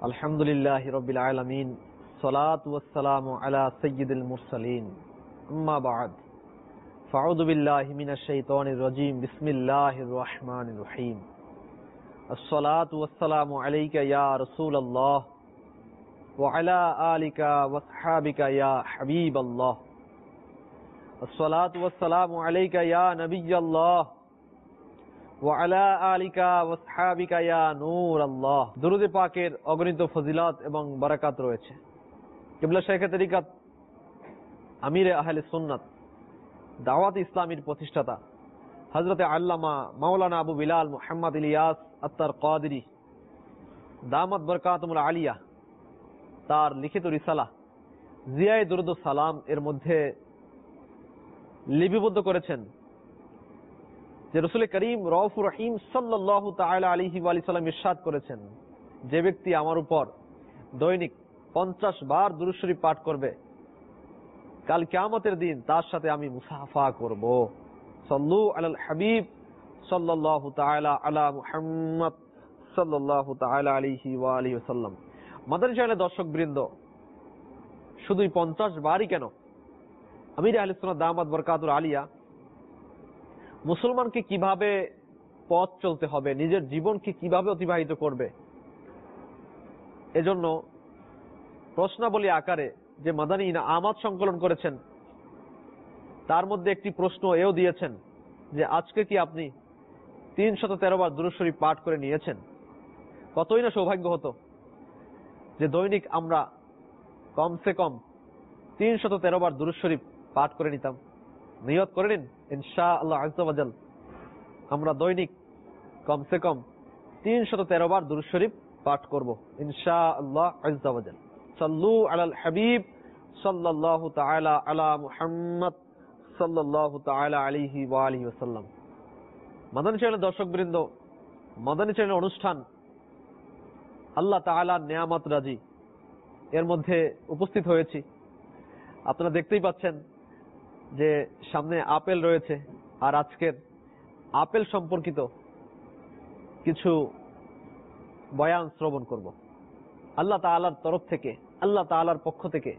अल्हम्दुलिल्लाहि रब्बिल आलमीन सलातु वस्सलामु अला सय्यिदिल मुरसलीन अम्मा बाद फ़अऊज़ु बिल्लाहि मिनश शैतानिर रजीम बिस्मिल्लाहिर रहमानिर रहीम अस्सलातु वस्सलामु अलैका या रसूलल्लाह व अला आलिका वस्हाबिका या हबीबल्लाह अस्सलातु वस्सलामु अलैका या नबिय्यल्लाह व अला आलिका वस्हाबिका या नूरल्लाह। दुरूद पाकेर अगणित फजिलात एवं बरकत रयेछे। किबला शेखे तरिकत आमिरे आहले सुन्नत दावत इस्लामीर प्रतिष्ठाता हजरत आल्लामा मौलाना आबू बिलाल मुहम्मद इलियास अत्तर कादरी दामत बरकातुमुल आलिया तार लिखित रिसाला जियाए दुरूद सालाम एर मध्य लिपिबद्ध करेছেন যে রাসূল করিম রউফুর রহিম সাল্লাল্লাহু তাআলা আলাইহি ওয়া সাল্লাম ইরশাদ করেছেন, যে ব্যক্তি আমার উপর দৈনিক 50 বার দুরূদ শরীফ পাঠ করবে কাল কিয়ামতের দিন তার সাথে আমি মুসাফা করব। সাল্লু আলাল হাবিব সাল্লাল্লাহু তাআলা আলা মুহাম্মদ সাল্লাল্লাহু তাআলা আলাইহি ওয়া আলিহি ওয়াসাল্লাম। মাদানী চ্যানেলের দর্শকবৃন্দ, শুধুই 50 বারই কেন, আমির আহলে সুন্নাত দামাত বরকাতুল আলিয়া মুসলমানকে কিভাবে পথ চলতে হবে, নিজের জীবনকে কিভাবে অতিবাহিত করবে, এজন্য প্রশ্নাবলী আকারে যে মাদানী ইনামাত সংকলন করেছেন তার মধ্যে একটি প্রশ্ন এও দিয়েছেন যে আজকে কি আপনি 313 বার দুরূদ শরীফ পাঠ করে নিয়েছেন? কতই না সৌভাগ্য হতো যে দৈনিক আমরা কমসে কম 313 বার দুরূদ শরীফ পাঠ করে নিতাম। নিয়ত করে নিন, ইনশাআল্লাহ আযজা ওয়া জাল আমরা দৈনিক কমসে কম 313 বার দুরূদ শরীফ পাঠ করব ইনশাআল্লাহ আযজা ওয়া জাল। সাল্লু আলাল হাবিব সাল্লাল্লাহু তাআলা আলা মুহাম্মদ সাল্লাল্লাহু তাআলা আলাইহি ওয়া আলিহি ওয়াসাল্লাম। মাদানী চ্যানেলের দর্শকবৃন্দ, মাদানী চ্যানেলের অনুষ্ঠান আল্লাহ তাআলার নিয়ামত রাজি এর মধ্যে উপস্থিত হয়েছি। আপনারা দেখতেই পাচ্ছেন যে সামনে আপেল রয়েছে, আর আজকের আপেল সম্পর্কিত কিছু বয়ান শ্রবণ করব। আল্লাহ তাআলার তরফ থেকে, আল্লাহ তাআলার পক্ষ থেকে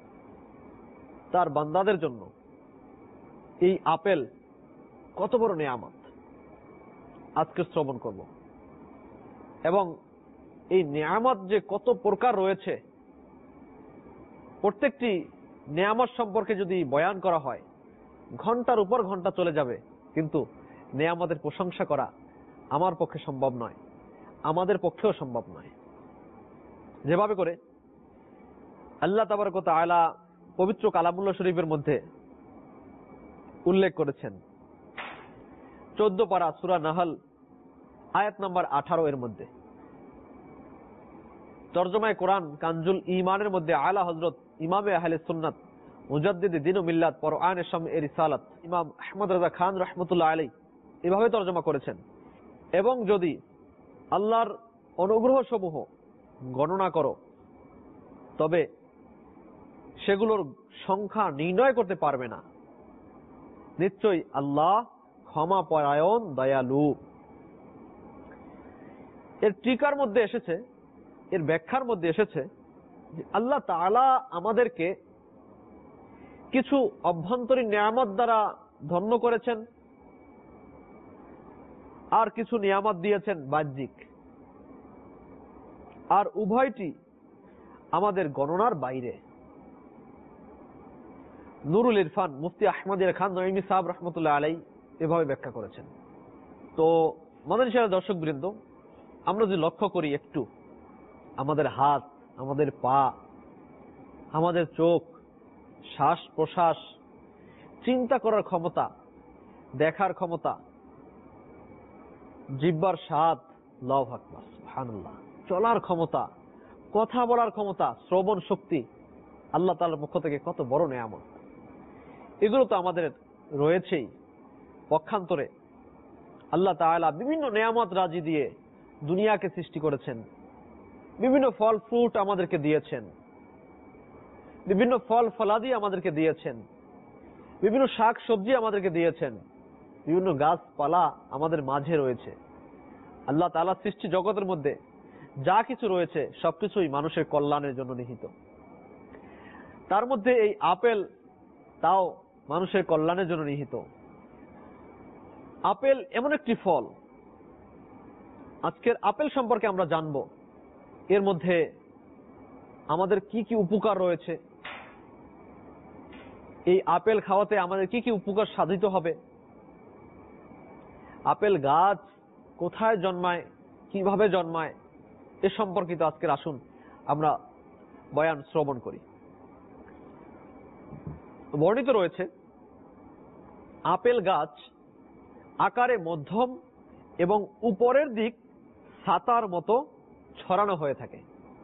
তার বান্দাদের জন্য এই আপেল কত বড় নিয়ামত আজকে শ্রবণ করব, এবং এই নিয়ামত যে কত প্রকার রয়েছে, প্রত্যেকটি নিয়ামত সম্পর্কে যদি বয়ান করা হয় ঘন্টার উপর ঘন্টা চলে যাবে, কিন্তু নিয়ামতের প্রশংসা করা আমার পক্ষে সম্ভব নয়, আমাদের পক্ষেও সম্ভব নয়। যেভাবে করে আল্লাহ তাবারক ওয়া তাআলা পবিত্র কালামুল্লাহ শরীফের মধ্যে উল্লেখ করেছেন 14 পারা সূরা নাহল আয়াত নাম্বার 18 এর মধ্যে, তরজমায়ে কোরআন কানজুল ঈমানের মধ্যে আলা হযরত ইমামে আহলে সুন্নাত মুজাদ্দিদ দ্বীন ও মিল্লাত কোরআন শামঈ রিসালাত ইমাম আহমদ রাজা খান রাহমাতুল্লাহ আলাইহি এভাবে তরজমা করেছেন। এবং যদি আল্লাহর অনুগ্রহ সমূহ গণনা করো তবে সেগুলোর সংখ্যা নির্ণয় করতে পারবে না। নিশ্চয়ই আল্লাহ ক্ষমা পরায়ণ দয়ালু। এর টিকার মধ্যে এসেছে, এর ব্যাখ্যার মধ্যে এসেছে যে আল্লাহ তাআলা আমাদেরকে কিছু অভ্যন্তরীণ নিয়ামত দ্বারা ধন্য করেছেন, আর কিছু নিয়ামত দিয়েছেন বাহ্যিক, আর উভয়টি আমাদের গণনার বাইরে। নুরুল ইরফান মুফতি আহমদ খান নঈমি সাহেব রহমতুল্লাহ আলাইহি এভাবে ব্যাখ্যা করেছেন। তো মাদানী চ্যানেলের দর্শকবৃন্দ, আমরা যদি লক্ষ্য করি একটু, আমাদের হাত, আমাদের পা, আমাদের চোখ, শ্বাস প্রশ্বাস, চিন্তা করার ক্ষমতা, দেখার ক্ষমতা, জিহ্বার স্বাদ, আল্লাহু আকবার সুবহানাল্লাহ, চলার ক্ষমতা, কথা বলার ক্ষমতা, শ্রবণ শক্তি, আল্লাহ তাআলার পক্ষ থেকে কত বড় নিয়ামত। এগুলো তো আমাদের রয়েছেই। পক্ষান্তরে আল্লাহ তাআলা বিভিন্ন নিয়ামত রাজি দিয়ে দুনিয়াকে সৃষ্টি করেছেন, বিভিন্ন ফল ফ্রুট আমাদেরকে দিয়েছেন, বিভিন্ন ফল ফলাদি আমাদেরকে দিয়েছেন, বিভিন্ন শাক সবজি আমাদেরকে দিয়েছেন, বিভিন্ন গাছপালা আমাদের মাঝে রয়েছে। আল্লাহ তাআলা সৃষ্টি জগতের মধ্যে যা কিছু রয়েছে সবকিছুই মানুষের কল্যাণের জন্য নিহিত। তার মধ্যে এই আপেল, তাও মানুষের কল্যাণের জন্য নিহিত। আপেল এমন একটি ফল, আজকের আপেল সম্পর্কে আমরা জানব। এর মধ্যে আমাদের কি কি উপকার রয়েছে, এই আপেল খাওয়াতে আমাদের কি কি উপকার সাধিত হবে, আপেল গাছ কোথায় জন্মায়, কিভাবে জন্মায়, এ সম্পর্কিত আজকের আসুন আমরা বয়ান শ্রবণ করি। বর্ণিত রয়েছে আপেল গাছ আকারে মধ্যম এবং উপরের দিক ছাতার মতো ছড়ানো হয়ে থাকে।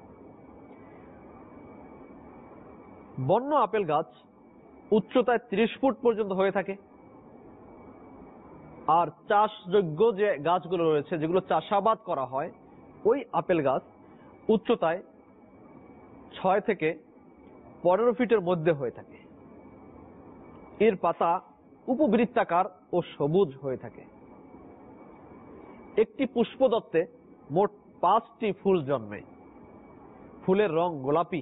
বন্য আপেল গাছ উচ্চতায় 30 ফুট পর্যন্ত হয়ে থাকে। আর চাষযোগ্য যে গাছগুলো রয়েছে, যেগুলো চাষাবাদ করা হয়, ওই আপেল গাছ উচ্চতায় 6 থেকে 15 ফিটের মধ্যে হয়ে থাকে। এর পাতা উপবৃত্তাকার ও সবুজ হয়ে থাকে। একটি পুষ্পদত্তে মোট 5টি ফুল জন্মে। ফুলের রং গোলাপি।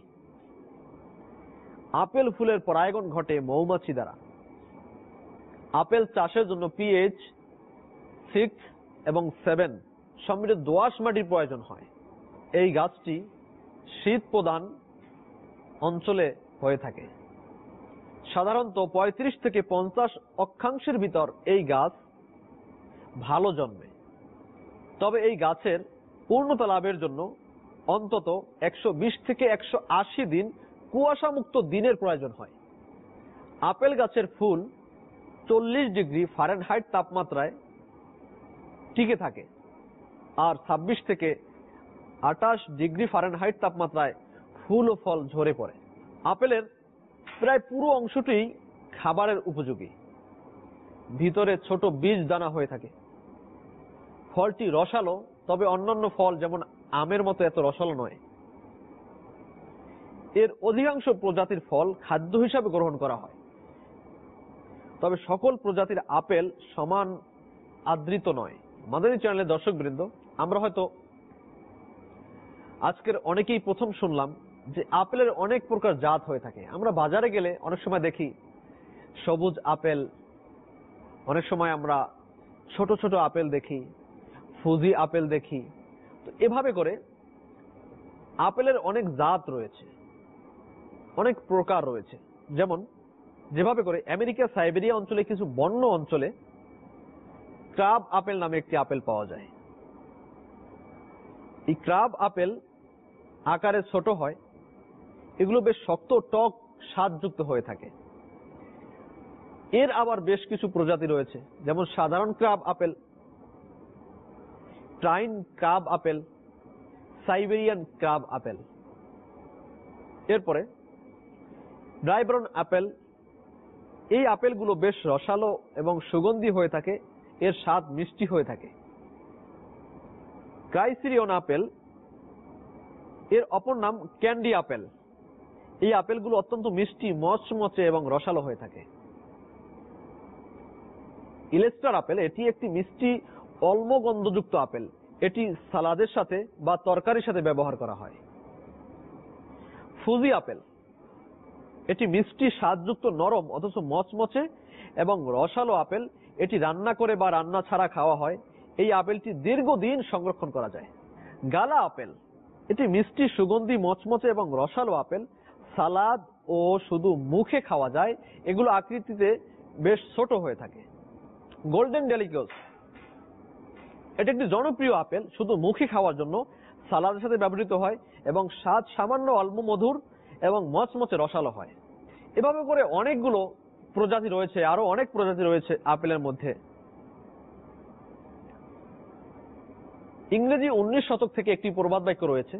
আপেল ফুলের পরাগায়ন ঘটে মৌমাছি দ্বারা। আপেল চাষের জন্য pH 6 এবং 7 সমৃদ্ধ দোআঁশ মাটির প্রয়োজন হয়। এই গাছটি শীত প্রধান অঞ্চলে হয়ে থাকে। সাধারণত 35 থেকে 50 অক্ষাংশের ভিতর এই গাছ ভালো জন্মে। তবে এই গাছের পূর্ণতা লাভের জন্য অন্তত 120 থেকে 180 দিন কুয়াশা মুক্ত দিনের প্রয়োজন হয়। আপেল গাছের ফুল 40 ডিগ্রি ফারেনহাইট তাপমাত্রায় টিকে থাকে আর 26 থেকে 28 ডিগ্রি ফারেনহাইট তাপমাত্রায় ফুল ও ফল ঝরে পড়ে। আপেলের প্রায় পুরো অংশটি খাবারের উপযোগী। ভিতরে ছোট বীজ দানা হয়ে থাকে। ফলটি রসালো, তবে অন্যান্য ফল যেমন আমের মতো এত রসালো নয়। এর অধিকাংশ প্রজাতির ফল খাদ্য হিসাবে গ্রহণ করা হয়। তবে সকল প্রজাতির আপেল সমান আদৃত নয়। মাদানী চ্যানেলের দর্শকবৃন্দ, আমরা হয়তো আজকের অনেকেই প্রথম শুনলাম যে আপেলের অনেক প্রকার জাত হয়ে থাকে। আমরা বাজারে গেলে অনেক সময় দেখি সবুজ আপেল, অনেক সময় আমরা ছোট ছোট আপেল দেখি, ফুজি আপেল দেখি। তো এভাবে করে আপেলের অনেক জাত রয়েছে, অনেক প্রকার রয়েছে। যেমন যেভাবে করে আমেরিকা সাইবেরিয়া অঞ্চলে কিছু বন্য অঞ্চলে ক্রাব আপেল নামে একটি আপেল পাওয়া যায়। এই ক্রাব আপেল আকারে ছোট হয়। এগুলো বেশ শক্ত, টক, স্বাদযুক্ত হয়ে থাকে। এর আবার বেশ কিছু প্রজাতি রয়েছে, যেমন সাধারণ ক্রাব আপেল, ট্রাইন crab apple, Siberian crab apple. এরপরে ড্রাইব্রন আপেল। এই আপেলগুলো বেশ রসালো এবং সুগন্ধি হয়ে থাকে। এর স্বাদ মিষ্টি হয়ে থাকে। ক্রাইসিরিয়ন আপেল, এর অপর নাম ক্যান্ডি আপেল। এই আপেলগুলো অত্যন্ত মিষ্টি, মচমচে এবং রসালো হয়ে থাকে। ইলেস্টার আপেল, এটি একটি মিষ্টি অম্লগন্ধযুক্ত আপেল। এটি সালাদের সাথে বা তরকারির সাথে ব্যবহার করা হয়। ফুজি আপেল, এটি মিষ্টি স্বাদযুক্ত, নরম অথচ মচমচে এবং রসালো আপেল। এটি রান্না করে বা রান্না ছাড়া খাওয়া হয়। এই আপেলটি দীর্ঘদিন সংরক্ষণ করা যায়। গালা আপেল, এটি মিষ্টি, সুগন্ধি, মচমচে এবং রসালো আপেল। সালাদ ও শুধু মুখে খাওয়া যায়। এগুলো আকৃতিতে বেশ ছোট হয়ে থাকে। গোল্ডেন ডেলিকোস, এটি একটি জনপ্রিয় আপেল, শুধু মুখে খাওয়ার জন্য। সালাদের সাথে ব্যবহৃত হয় এবং স্বাদ সামান্য অল্প মধুর এবং মচমচে রসালো হয়। এভাবে করে অনেকগুলো প্রজাতি রয়েছে, আরো অনেক প্রজাতি রয়েছে আপেলের মধ্যে। ইংরেজি 19 শতক থেকে একটি প্রবাদ বাক্য রয়েছে,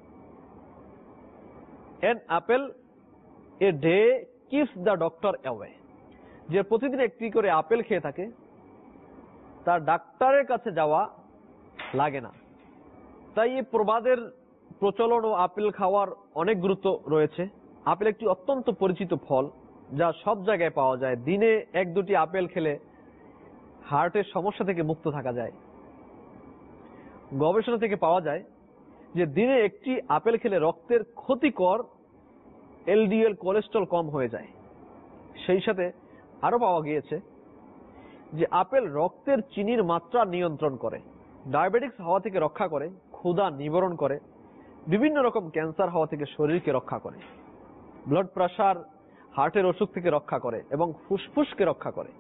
An apple a day keeps the doctor away। যে প্রতিদিন একটি করে আপেল খেয়ে থাকে তার ডাক্তারের কাছে যাওয়া লাগে না। তাই এই প্রবাদের প্রচলন ও আপেল খাওয়ার অনেক গুরুত্ব রয়েছে। আপেল একটি অত্যন্ত পরিচিত ফল, যা সব জায়গায় পাওয়া যায়। দিনে 1-2টি আপেল খেলে হার্টের সমস্যা থেকে মুক্ত থাকা যায়। গবেষণা থেকে পাওয়া যায় যে দিনে একটি আপেল খেলে রক্তের ক্ষতিকর এলডিএল কোলেস্ট্রল কম হয়ে যায়। সেই সাথে আরো পাওয়া গিয়েছে যে আপেল রক্তের চিনির মাত্রা নিয়ন্ত্রণ করে, ডায়াবেটিক্স হওয়া থেকে রক্ষা করে, ক্ষুধা নিবারণ করে, বিভিন্ন রকম ক্যান্সার হওয়া থেকে শরীরকে রক্ষা করে, ব্লাড প্রেসার, হার্টের অসুখ থেকে রক্ষা করে এবং ফুসফুসকে রক্ষা করে।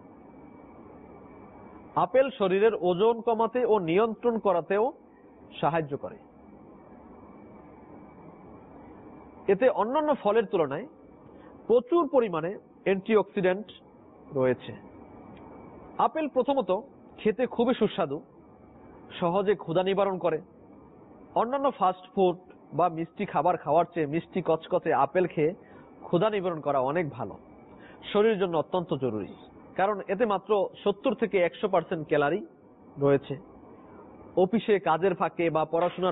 আপেল শরীরের ওজন কমাতে ও নিয়ন্ত্রণ করাতেও সাহায্য করে। এতে অন্যান্য ফলের তুলনায় প্রচুর পরিমাণে অ্যান্টিঅক্সিডেন্ট রয়েছে। আপেল প্রথমত খেতে খুবই সুস্বাদু, সহজে ক্ষুধা নিবারণ করে। অন্যান্য ফাস্ট ফুড বা মিষ্টি খাবার খাওয়ার চেয়ে মিষ্টি কচকচে আপেল খেয়ে ক্ষুধা নিবারণ করা অনেক ভালো, শরীরের জন্য অত্যন্ত জরুরি, কারণ এতে মাত্র 70 থেকে 100% ক্যালোরি রয়েছে। অফিসে কাজের ফাঁকে বা পড়াশোনার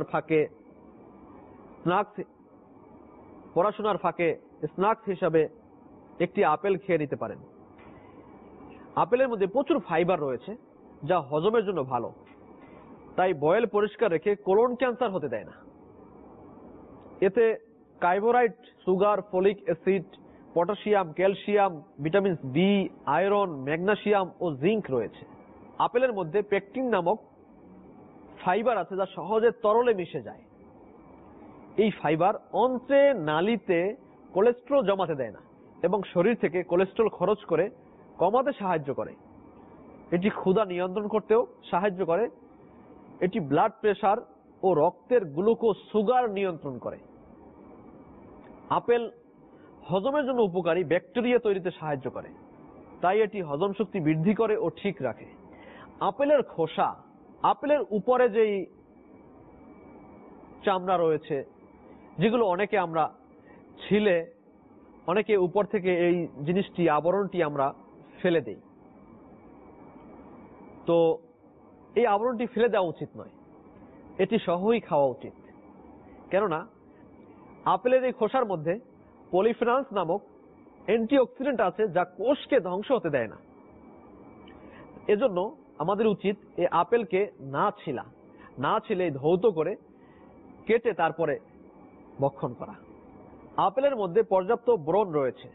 ফাঁকে স্ন্যাক্স হিসাবে একটি আপেল খেয়ে নিতে পারেন। আপেলের মধ্যে প্রচুর ফাইবার রয়েছে যা হজমের জন্য ভালো, তাই বয়েল পরিষ্কার রেখে কোলন ক্যান্সার হতে দেয় না। এতে carbohydrate, sugar, folic acid, potassium, calcium, vitamin B, iron, magnesium ও জিঙ্ক রয়েছে। আপেলের মধ্যে পেকটিন নামক ফাইবার আছে যা সহজে তরলে মিশে যায়। এই ফাইবার অন্ত্রে নালীতে কোলেস্ট্রল জমাতে দেয় না এবং শরীর থেকে কোলেস্ট্রল খরচ করে কমাতে সাহায্য করে। এটি ক্ষুধা নিয়ন্ত্রণ করতেও সাহায্য করে। এটি ব্লাড প্রেসার ও রক্তের গ্লুকোজ, সুগার নিয়ন্ত্রণ করে। আপেল হজমের জন্য উপকারী, ব্যাকটেরিয়া তৈরিতে সাহায্য করে, তাই এটি হজম শক্তি বৃদ্ধি করে ও ঠিক রাখে। আপেলের খোসা, আপেলের উপরে যেই চামড়া রয়েছে, যেগুলো অনেকে আমরা ছিলে, অনেকে উপর থেকে এই জিনিসটি, আবরণটি আমরা ফেলে দেই। তো এই আবরণটি ফেলে দেওয়া উচিত নয়, এটি সহই খাওয়া উচিত। কেননা আপেলের এই খোসার মধ্যে পলিফেনলস নামক অ্যান্টিঅক্সিডেন্ট আছে যা কোষকে ধ্বংস হতে দেয় না। এজন্য আমাদের উচিত এই আপেলকে না ছিলে ধৌত করে কেটে তারপরে ভক্ষণ করা। আপেলের মধ্যে পর্যাপ্ত বোরন রয়েছে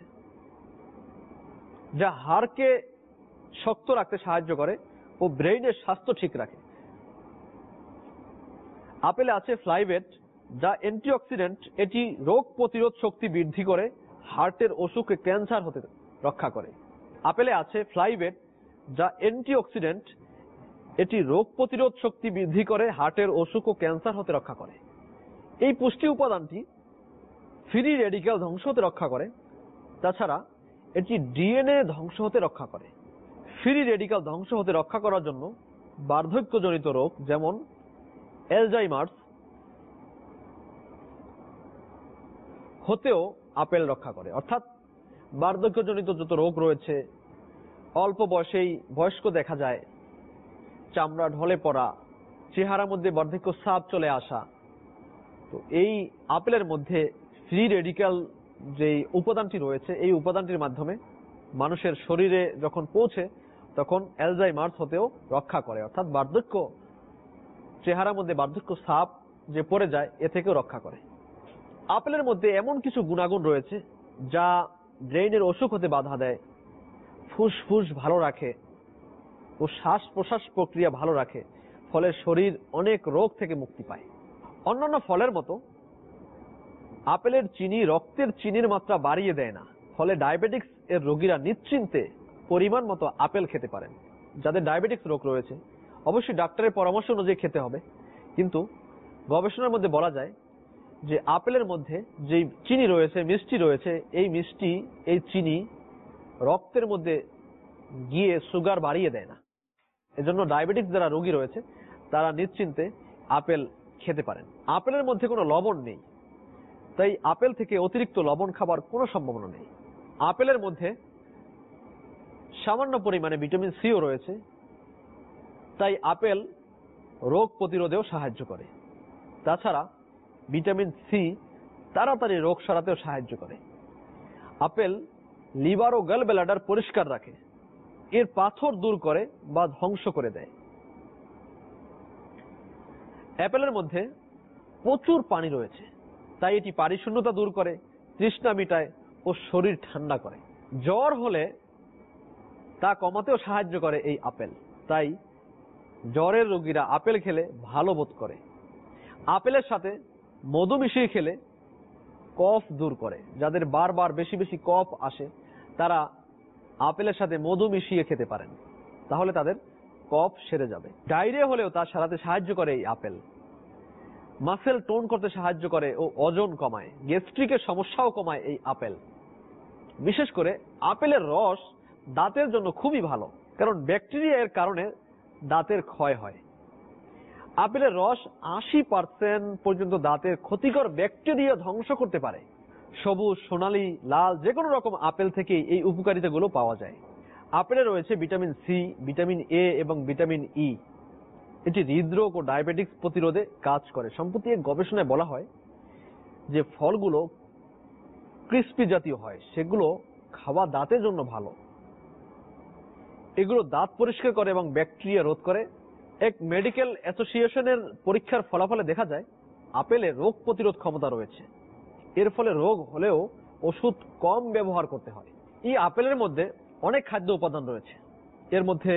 যা হাড়কে শক্ত রাখতে সাহায্য করে ও ব্রেইনের স্বাস্থ্য ঠিক রাখে। আপেলে আছে ফ্লাইভেট যা অ্যান্টিঅক্সিডেন্ট, এটি রোগ প্রতিরোধ শক্তি বৃদ্ধি করে, হার্টের অসুখ, ক্যান্সার হতে রক্ষা করে। আপেলে আছে ফ্লাইভেট যা অ্যান্টিঅক্সিডেন্ট, এটি রোগ প্রতিরোধ শক্তি বৃদ্ধি করে, হার্টের অসুখ ও ক্যান্সার হতে রক্ষা করে। এই পুষ্টি উপাদানটি ফ্রি রেডিক্যাল ধ্বংস হতে রক্ষা করে। তাছাড়া এটি ডিএনএ ধ্বংস হতে রক্ষা করে। ফ্রি রেডিক্যাল ধ্বংস হতে রক্ষা করার জন্য বার্ধক্যজনিত রোগ যেমন অ্যালজাইমার্স হতেও আপেল রক্ষা করে। অর্থাৎ বার্ধক্যজনিত যত রোগ রয়েছে, অল্প বয়সেই বয়স্ক দেখা যায়, চামড়া ঢলে পড়া, চেহারার মধ্যে বার্ধক্য ছাপ চলে আসা, তো এই আপেলের মধ্যে ফ্রি রেডিক্যাল যে উপাদানটি রয়েছে, এই উপাদানটির মাধ্যমে মানুষের শরীরে যখন পৌঁছে তখন অ্যালজাইমার্স হতেও রক্ষা করে। অর্থাৎ বার্ধক্য, চেহারার মধ্যে বার্ধক্য ছাপ যে পড়ে যায়, এ থেকেও রক্ষা করে। আপেলের মধ্যে এমন কিছু গুণাগুণ রয়েছে যা ব্রেইনের অসুখ হতে বাধা দেয়, ফুসফুস ভালো রাখে ও শ্বাস প্রশ্বাস প্রক্রিয়া ভালো রাখে, ফলে শরীর অনেক রোগ থেকে মুক্তি পায়। অন্যান্য ফলের মতো আপেলের চিনি রক্তের চিনির মাত্রা বাড়িয়ে দেয় না, ফলে ডায়াবেটিক্স এর রোগীরা নিশ্চিন্তে পরিমাণ মতো আপেল খেতে পারেন। যাদের ডায়াবেটিক্স রোগ রয়েছে অবশ্যই ডাক্তারের পরামর্শ অনুযায়ী খেতে হবে, কিন্তু গবেষণার মধ্যে বলা যায় যে আপেলের মধ্যে যে চিনি রয়েছে, মিষ্টি রয়েছে, এই চিনি রক্তের মধ্যে গিয়ে সুগার বাড়িয়ে দেয় না। এজন্য ডায়াবেটিক্স যারা রোগী রয়েছে তারা নিশ্চিন্তে আপেল খেতে পারেন। আপেলের মধ্যে কোনো লবণ নেই, তাই আপেল থেকে অতিরিক্ত লবণ খাবার কোনো সম্ভাবনা নেই। আপেলের মধ্যে সামান্য পরিমাণে ভিটামিন সিও রয়েছে, তাই আপেল রোগ প্রতিরোধেও সাহায্য করে। তাছাড়া ভিটামিন সি তাড়াতাড়ি রোগ সারাতেও সাহায্য করে। আপেল লিভার ও গল ব্লাডার পরিষ্কার রাখে, এর পাথর দূর করে বা ধ্বংস করে দেয়। অ্যাপেলের মধ্যে প্রচুর পানি রয়েছে, তাই এটি পানিশূন্যতা দূর করে, তৃষ্ণা মিটায় ও শরীর ঠান্ডা করে। জ্বর হলে তা কমাতেও সাহায্য করে এই আপেল, তাই জ্বরের রোগীরা আপেল খেলে ভালো বোধ করে। আপেলের সাথে মধু মিশিয়ে খেলে কফ দূর করে। যাদের বারবার বেশি বেশি কফ আসে তারা আপেলের সাথে মধু মিশিয়ে খেতে পারেন, তাহলে তাদের কফ সেরে যাবে। ডায়রিয়া হলেও তা সারাতে সাহায্য করে এই আপেল। মাসেল টোন করতে সাহায্য করে ও ওজন কমায়। গ্যাস্ট্রিকের সমস্যাও কমায় এই আপেল। বিশেষ করে আপেলের রস দাঁতের জন্য খুবই ভালো, কারণ ব্যাকটেরিয়া এর কারণে দাঁতের ক্ষয় হয়। আপেলের রস 80% পর্যন্ত দাঁতের ক্ষতিকর ব্যাকটেরিয়া ধ্বংস করতে পারে। সবুজ, সোনালী, লাল যে কোনো রকম আপেল থেকেই এই উপকারিতাগুলো পাওয়া যায়। আপেলে রয়েছে ভিটামিন সি, ভিটামিন এ এবং ভিটামিন ই। এটি হৃদরোগ ও ডায়াবেটিস প্রতিরোধে কাজ করে। সম্প্রতি এক গবেষণায় বলা হয় যে ফলগুলো ক্রিস্পি জাতীয় হয়, সেগুলো খাওয়া দাঁতের জন্য ভালো। এগুলো দাঁত পরিষ্কার করে এবং ব্যাকটেরিয়া রোধ করে। এক মেডিকেল অ্যাসোসিয়েশনের পরীক্ষার ফলাফলে দেখা যায় আপেলে রোগ প্রতিরোধ ক্ষমতা রয়েছে। এর ফলে রোগ হলেও ওষুধ কম ব্যবহার করতে হয়। এই আপেলের মধ্যে অনেক খাদ্য উপাদান রয়েছে। এর মধ্যে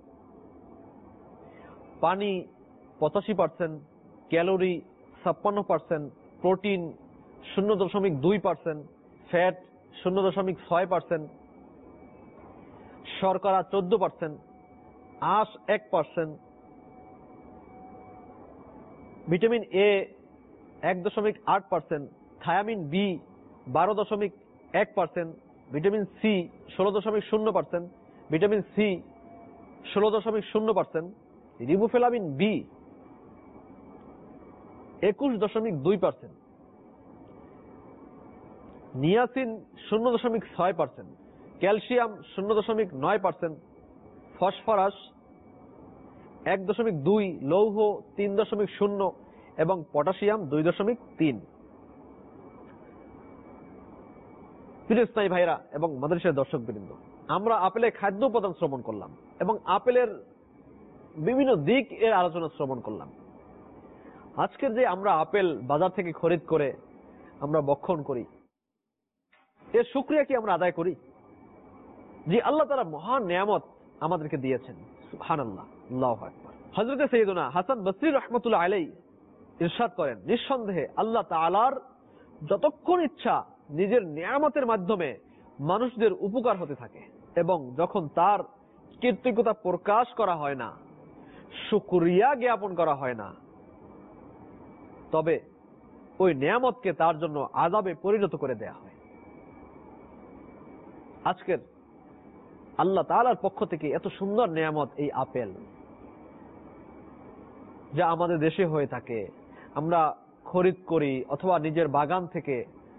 পানি 85%, ক্যালোরি 56%, প্রোটিন 0.2%, ফ্যাট 0.6%, শর্করা 14%, আঁশ 1%, vitamin A 1.8%, thiamine B 12.1%, vitamin C 16.0%, vitamin C 16.0%, riboflavin B 21.2%, niacin 0.6%, calcium 0.9%, phosphorus 1.2, লৌহ 3.0 এবং পটাশিয়াম 2.3। প্রিয় স্নায়ী ভাইরা এবং মাদ্রাসার দর্শকবৃন্দ, আমরা আপেলের খাদ্য উপাদান শ্রবণ করলাম এবং আপেলের বিভিন্ন দিক এর আলোচনা শ্রবণ করলাম। আজকের যে আমরা আপেল বাজার থেকে খরিদ করে আমরা ভক্ষণ করি, এর শুকরিয়া কি আমরা আদায় করি? যে আল্লাহ তাআলা মহান নিয়ামত আমাদেরকে দিয়েছেন, সুবহানাল্লাহ, আল্লাহু আকবার। হযরত সাইয়েদনা হাসান বসরি রাহমাতুল্লাহ আলাইহি ইরশাদ করেন, নিঃসন্দেহে আল্লাহ তাআলার যতক্ষণ ইচ্ছা নিজের নিয়ামতের মাধ্যমে মানুষদের উপকার হতে থাকে, এবং যখন তার কৃতজ্ঞতা প্রকাশ করা হয় না, শুকরিয়া জ্ঞাপন করা হয় না, তবে ওই নিয়ামতকে তার জন্য আযাবে পরিণত করে দেয়া হয়। আজকের আল্লাহ তাআলার পক্ষ থেকে এত সুন্দর নিয়ামত এই আপেল, যা আমাদের দেশে হয়ে থাকে, আমরা খরিদ করি অথবা নিজের বাগান থেকে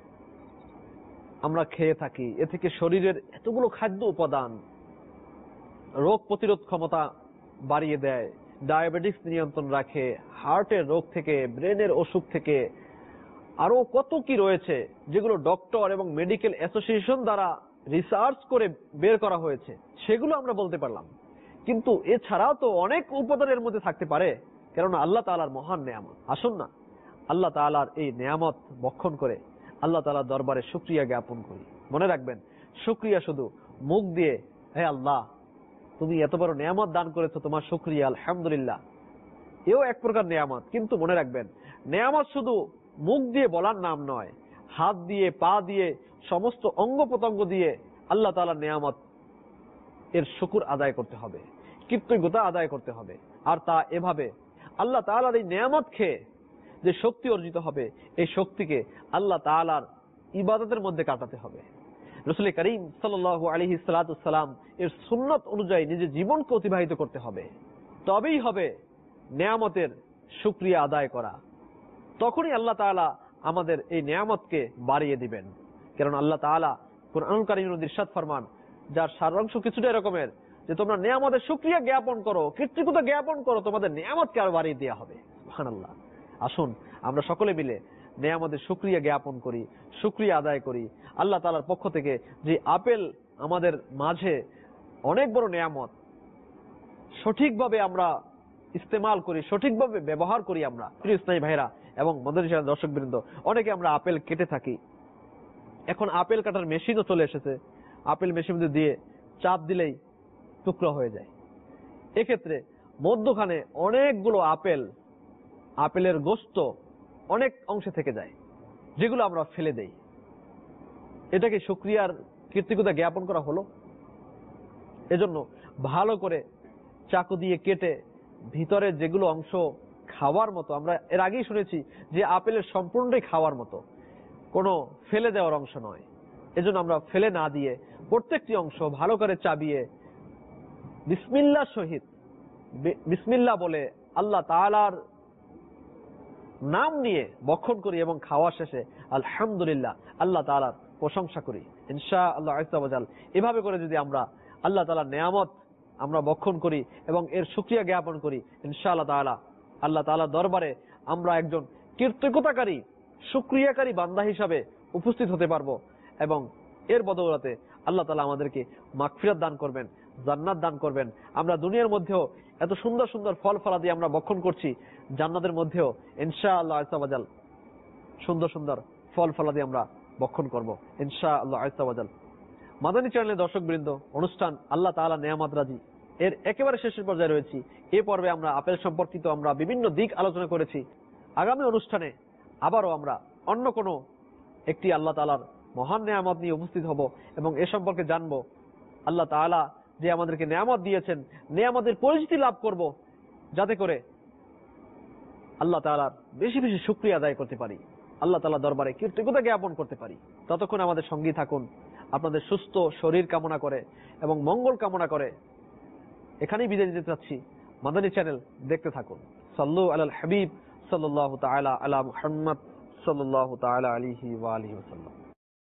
আমরা খেয়ে থাকি। এ থেকে শরীরের এতগুলো খাদ্য উপাদান, রোগ প্রতিরোধ ক্ষমতা বাড়িয়ে দেয়, ডায়াবেটিস নিয়ন্ত্রণ রাখে, হার্টের রোগ থেকে, ব্রেনের অসুখ থেকে আরো কত কি রয়েছে, যেগুলো ডক্টর এবং মেডিকেল অ্যাসোসিয়েশন দ্বারা রিসার্চ করে বের করা হয়েছে, সেগুলো আমরা বলতে পারলাম। কিন্তু এছাড়াও তো অনেক উপাদানের মধ্যে থাকতে পারে, কেননা আল্লাহ তাআলার মহান নিয়ামত। আসুন না আল্লাহ তাআলার এই নিয়ামত ভক্ষণ করে আল্লাহ তাআলার দরবারে শুকরিয়া জ্ঞাপন করি। মনে রাখবেন, শুকরিয়া শুধু মুখ দিয়ে হে আল্লাহ তুমি এত বড় নিয়ামত দান করেছো, তোমার শুকরিয়া, আলহামদুলিল্লাহ, এও এক প্রকার নিয়ামত। কিন্তু মনে রাখবেন, নিয়ামত শুধু মুখ দিয়ে বলার নাম নয়, হাত দিয়ে, পা দিয়ে, সমস্ত অঙ্গ প্রত্যঙ্গ দিয়ে আল্লাহ তাআলার নিয়ামত এর শুকর আদায় করতে হবে, কৃতজ্ঞতা আদায় করতে হবে। আর তা এভাবে, আল্লাহ তাআলার এই নিয়ামত খেয়ে যে শক্তি অর্জিত হবে, এই শক্তিকে আল্লাহ তাআলার ইবাদতের মধ্যে কাটাতে হবে। রাসূল করিম সাল্লাল্লাহু আলাইহি সাল্লাম এর সুন্নাত অনুযায়ী নিজের জীবনকে অতিবাহিত করতে হবে। তবেই হবে নিয়ামতের শুকরিয়া আদায় করা। তখনই আল্লাহ তাআলা আমাদের এই নিয়ামতকে বাড়িয়ে দিবেন। কারণ আল্লাহ তাআলা কুরআনুল কারীমের মধ্যে ইরশাদ ফরমান, যার সারাংশ কিছুটা এরকমের যে তোমরা নিয়ামতের শুকরিয়া জ্ঞাপন করো, কৃতজ্ঞতা জ্ঞাপন করো, তোমাদের নিয়ামতকে আরো বাড়িয়ে দেওয়া হবে। সুবহানাল্লাহ। আসুন আমরা সকলে মিলে নিয়ামতের শুকরিয়া জ্ঞাপন করি, শুকরিয়া আদায় করি। আল্লাহ তাআলার পক্ষ থেকে যে আপেল আমাদের মাঝে অনেক বড় নিয়ামত, সঠিকভাবে আমরা ইস্তেমাল করি, সঠিকভাবে ব্যবহার করি আমরা। প্রিয় ইসলামী ভাইরা এবং মাদানী চ্যানেল দর্শক বৃন্দ, অনেকে আমরা আপেল কেটে থাকি। এখন আপেল কাটার মেশিনও চলে এসেছে, আপেল মেশিন দিয়ে চাপ দিলেই টুকরো হয়ে যায়। এক্ষেত্রে মধ্যখানে অনেকগুলো আপেলের গোস্ত অনেক অংশে থেকে যায়, যেগুলো আমরা ফেলে দেই। এটাকে শুকরিয়ার কৃতজ্ঞতা জ্ঞাপন করা হলো? এজন্য ভালো করে চাকু দিয়ে কেটে ভিতরে যেগুলো অংশ খাওয়ার মতো, আমরা এর আগেই শুনেছি যে আপেলের সম্পূর্ণটাই খাওয়ার মতো, কোনো ফেলে দেওয়ার অংশ নয়। এজন্য আমরা ফেলে না দিয়ে প্রত্যেকটি অংশ ভালো করে চাবিয়ে বিসমিল্লাহ সহিত, বিসমিল্লাহ বলে আল্লাহ তাআলার নাম নিয়ে ভক্ষণ করি এবং খাওয়া শেষে আলহামদুলিল্লাহ আল্লাহ তাআলার প্রশংসা করি ইনশাআল্লাহ আযজা ওয়া জাল। এভাবে করে যদি আমরা আল্লাহ তাআলার নেয়ামত আমরা ভক্ষণ করি এবং এর শুকরিয়া জ্ঞাপন করি, ইনশাআল্লাহ তাআলা আল্লাহ তাআলার দরবারে আমরা একজন কৃতজ্ঞতাকারী শুকরিয়াকারী বান্দা হিসাবে উপস্থিত হতে পারবো এবং এর বদৌলতে আল্লাহ তাআলা আমাদেরকে মাগফিরাত দান করবেন, জান্নাত দান করবেন। আমরা দুনিয়ার মধ্যেও এত সুন্দর সুন্দর ফল ফলাদি আমরা ভক্ষণ করছি, জান্নাতের মধ্যেও ইনশাআল্লাহ আযজা ওয়া জাল সুন্দর সুন্দর ফল ফলাদি আমরা ভক্ষণ করব ইনশাআল্লাহ আযজা ওয়া জাল। মাদানী চ্যানেলের দর্শকবৃন্দ, অনুষ্ঠান আল্লাহ তাআলা নেয়ামত রাজি এর একেবারে শেষের পর্যায়ে রয়েছি। এই পর্বে আমরা আপেল সম্পর্কিত আমরা বিভিন্ন দিক আলোচনা করেছি। আগামী অনুষ্ঠানে আবারও আমরা অন্য কোনো একটি আল্লাহ তাআলার মহান নেয়ামত নিয়ে উপস্থিত হব এবং এ সম্পর্কে জানবো আল্লাহ তাআলা যে আমাদেরকে নেয়ামত দিয়েছেন, নেয়ামতের পরিচিতি লাভ করব, যাতে করে আল্লাহ তাআলার বেশি বেশি শুকরিয়া আদায় করতে পারি, আল্লাহ তাআলার দরবারে কৃতজ্ঞতা জ্ঞাপন করতে পারি। ততক্ষণ আমাদের সঙ্গী থাকুন, আপনাদের সুস্থ শরীর কামনা করে এবং মঙ্গল কামনা করে এখানেই বিদায় দিতে চাচ্ছি। মাদানী চ্যানেল দেখতে থাকুন। সাল্লু আলাল হাবিব সাল্লাল্লাহু তাআলা আলা মুহাম্মদ সাল্লাল্লাহু তাআলা আলাইহি ওয়া আলিহি ওয়াসাল্লাম।